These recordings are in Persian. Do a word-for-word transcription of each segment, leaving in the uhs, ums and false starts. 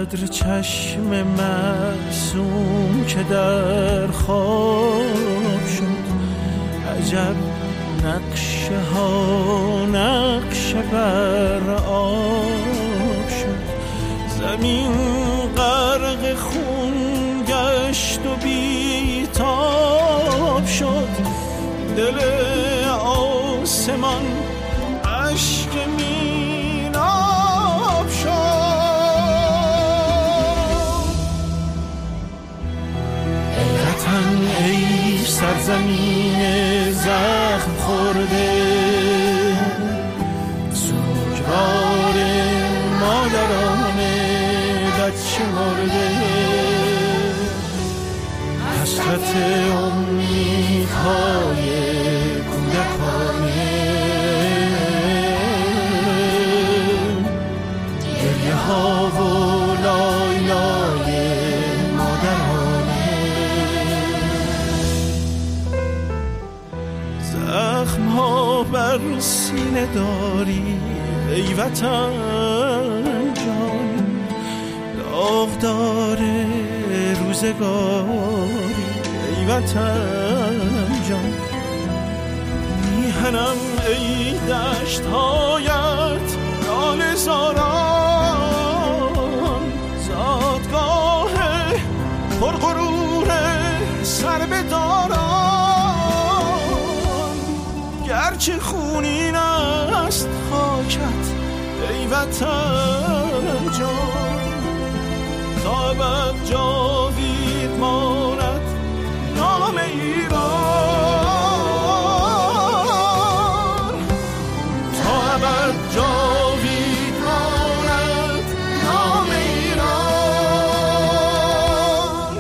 چقدر چشم معصوم که در خواب شد، عجب نقشه ها نقشه بر آب شد. زمین غرق خون گشت و بیتاب شد، دل آسمان اشک میناب شد. ای وطن ای سرزمین زخم خورده، سوگوار مادران بچه مرده، حسرت امیدهای کودکانه، گریه ها و لای لای مادرانه. زخم ها بر سینه داری ای وطن جان، داغدار روزگاری ای وطن جان. میهنم ای دشت هایت ناله زاران، زادگاه پرغرور سر به داران. گرچه خونین است خاکت ای وطن جان، تا ابد جاوید ماند نام ایران، تا ابد جاوید ماند نام ایران.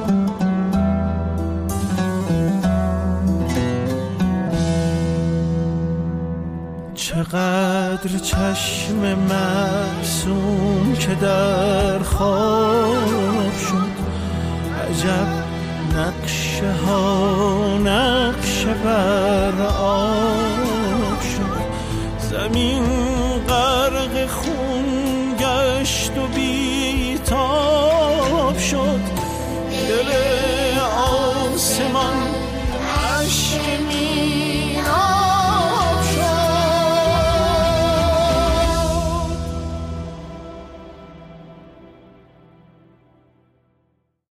چقدر چشم معصوم که در خواب شد، عجب نقشه ها نقشه بر آب شد. زمین غرق خون گشت و بیتاب شد، دل آسمان اشک می